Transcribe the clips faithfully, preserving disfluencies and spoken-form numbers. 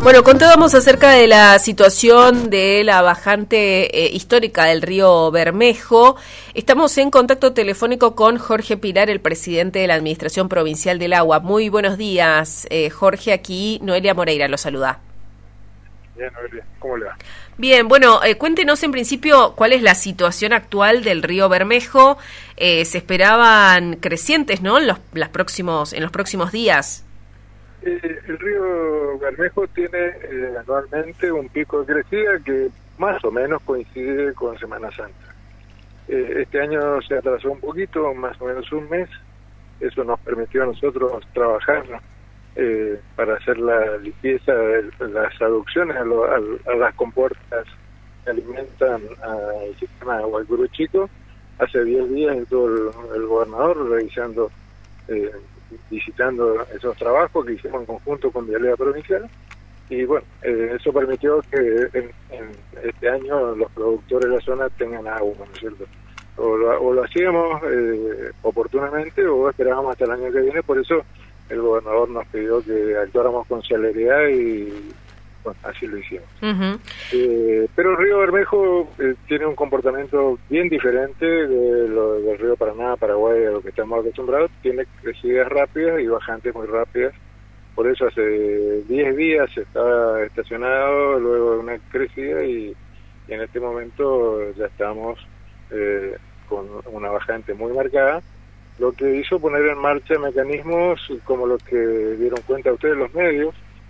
Bueno, contábamos acerca de la situación de la bajante eh, histórica del río Bermejo. Estamos en contacto telefónico con Jorge Pilar, el presidente de la Administración Provincial del Agua. Muy buenos días, eh, Jorge. Aquí Noelia Moreira lo saluda. Bien, Noelia, ¿cómo le va? Bien, bueno, eh, cuéntenos en principio cuál es la situación actual del río Bermejo. Eh, se esperaban crecientes, ¿no?, en los, las próximos, en los próximos días. Eh, el río Bermejo tiene eh, anualmente un pico de crecida que más o menos coincide con Semana Santa. Eh, este año se atrasó un poquito, más o menos un mes. Eso nos permitió a nosotros trabajar eh, para hacer la limpieza de las aducciones a, lo, a, a las compuertas que alimentan al sistema de Guaycurú Chico. Hace diez días estuvo el, el gobernador revisando eh, visitando esos trabajos que hicimos en conjunto con Vialidad Provincial, y bueno, eh, eso permitió que en, en este año los productores de la zona tengan agua, ¿no es cierto? O lo, o lo hacíamos eh, oportunamente o esperábamos hasta el año que viene. Por eso el gobernador nos pidió que actuáramos con celeridad y bueno, así lo hicimos. Uh-huh. Eh, pero el río Bermejo eh, tiene un comportamiento bien diferente de lo del río Paraná, Paraguay, a lo que estamos acostumbrados. Tiene crecidas rápidas y bajantes muy rápidas. Por eso hace diez días estaba estacionado, luego de una crecida, y, y en este momento ya estamos eh, con una bajante muy marcada, lo que hizo poner en marcha mecanismos como los que dieron cuenta ustedes los medios.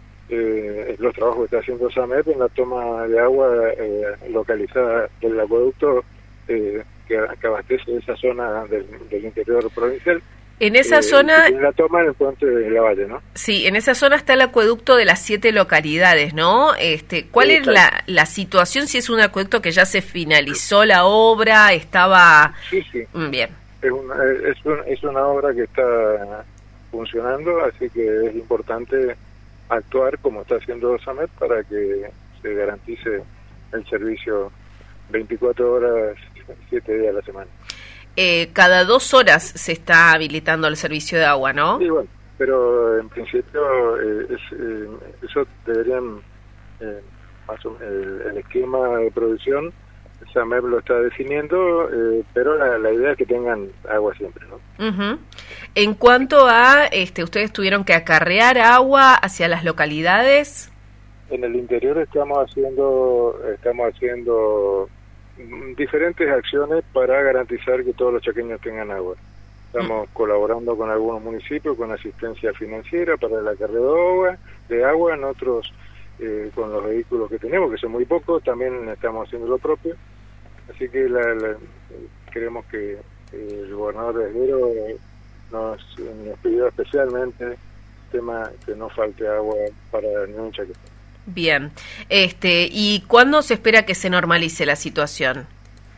Eh, los trabajos que está haciendo SAMEP en la toma de agua eh, localizada del acueducto eh, que, que abastece esa zona del, del interior provincial. En esa eh, zona... En la toma en el puente de la Valle, ¿no? Sí, en esa zona está el acueducto de las siete localidades, ¿no? Este, ¿Cuál sí, es la, la situación? Si es un acueducto que ya se finalizó la obra, estaba... Sí, sí. Bien. Es una, es, un, es una obra que está funcionando, así que es importante actuar como está haciendo SAMEP para que se garantice el servicio veinticuatro horas, siete días a la semana. Eh, cada dos horas se está habilitando el servicio de agua, ¿no? Sí, bueno, pero en principio eh, es, eh, eso deberían, eh, más o menos, el, el esquema de producción, SAMEP lo está definiendo, eh, pero la, la idea es que tengan agua siempre, ¿no? Uh-huh. En cuanto a, este, ustedes tuvieron que acarrear agua hacia las localidades. En el interior estamos haciendo, estamos haciendo diferentes acciones para garantizar que todos los chaqueños tengan agua. Estamos uh-huh. colaborando con algunos municipios con asistencia financiera para el acarreo de agua, de agua en otros eh, con los vehículos que tenemos, que son muy pocos, también estamos haciendo lo propio. Así que la, la, queremos que el gobernador de Esguero nos, nos pidió especialmente el tema que no falte agua para ningún chaqueño. Bien, este, ¿y cuándo se espera que se normalice la situación?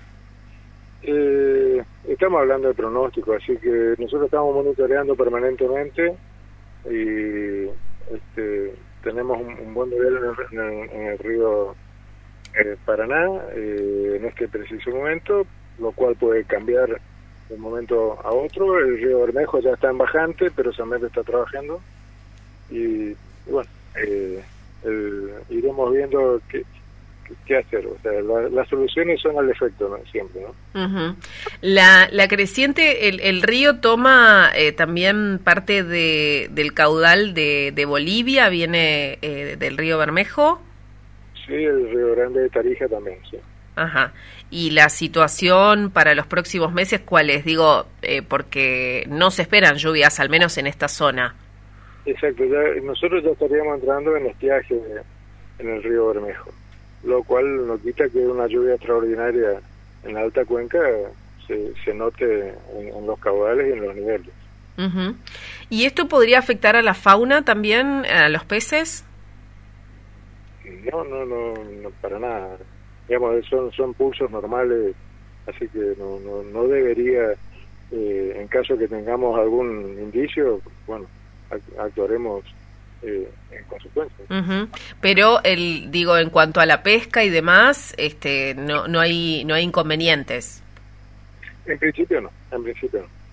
Eh, estamos hablando de pronóstico, así que nosotros estamos monitoreando permanentemente y este, tenemos un, un buen nivel en el, en el, en el río eh, Paraná eh, en este preciso momento, lo cual puede cambiar de un momento a otro. El río Bermejo ya está en bajante, pero SAMEP está trabajando y, y bueno, eh, el, iremos viendo qué, qué, qué hacer. O sea, la, las soluciones son al efecto, ¿no? Siempre, ¿no? Uh-huh. La, la creciente, el, el río toma eh, también parte de, del caudal de, de Bolivia, viene eh, del río Bermejo. Sí, el Río Grande de Tarija también, sí. Ajá. ¿Y la situación para los próximos meses cuál es? Digo, eh, porque no se esperan lluvias, al menos en esta zona. Exacto, ya, nosotros ya estaríamos entrando en estiaje en el río Bermejo, lo cual no quita que una lluvia extraordinaria en la alta cuenca se, se note en, en los caudales y en los niveles. Uh-huh. ¿Y esto podría afectar a la fauna también, a los peces? No, no, no, no para nada. Digamos, son, son pulsos normales, así que no, no, no debería, eh, en caso que tengamos algún indicio, bueno, actuaremos eh, en consecuencia. Uh-huh. Pero el digo en cuanto a la pesca y demás, este no no hay no hay inconvenientes. En principio no, en principio no.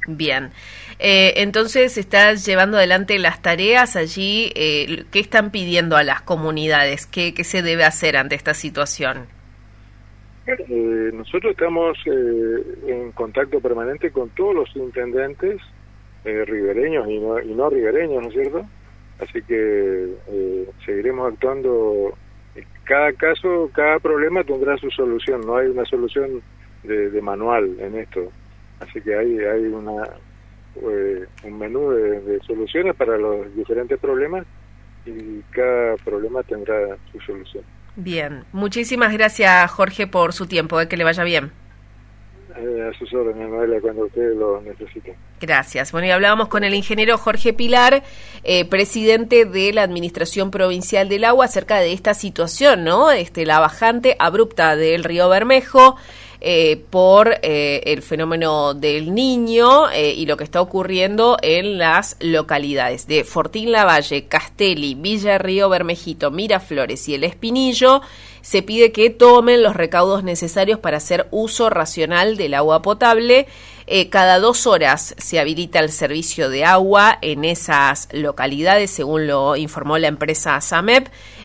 Bien, eh, entonces estás llevando adelante las tareas allí. Eh, ¿Qué están pidiendo a las comunidades? ¿Qué, qué se debe hacer ante esta situación? Eh, nosotros estamos eh, en contacto permanente con todos los intendentes eh, ribereños y no, y no ribereños, ¿no es cierto? Así que eh, seguiremos actuando. Cada caso, cada problema tendrá su solución, no hay una solución de, de manual en esto. Así que hay, hay una eh, un menú de, de soluciones para los diferentes problemas y cada problema tendrá su solución. Bien, muchísimas gracias Jorge por su tiempo, eh, que le vaya bien. Eh, a sus órdenes, Noelia, cuando ustedes lo necesiten. Gracias. Bueno, y hablábamos con el ingeniero Jorge Pilar, eh, presidente de la Administración Provincial del Agua, acerca de esta situación, ¿no? Este, la bajante abrupta del río Bermejo, Eh, por eh, el fenómeno del Niño eh, y lo que está ocurriendo en las localidades de Fortín Lavalle, Castelli, Villa Río Bermejito, Miraflores y El Espinillo. Se pide que tomen los recaudos necesarios para hacer uso racional del agua potable. Eh, cada dos horas se habilita el servicio de agua en esas localidades, según lo informó la empresa SAMEP.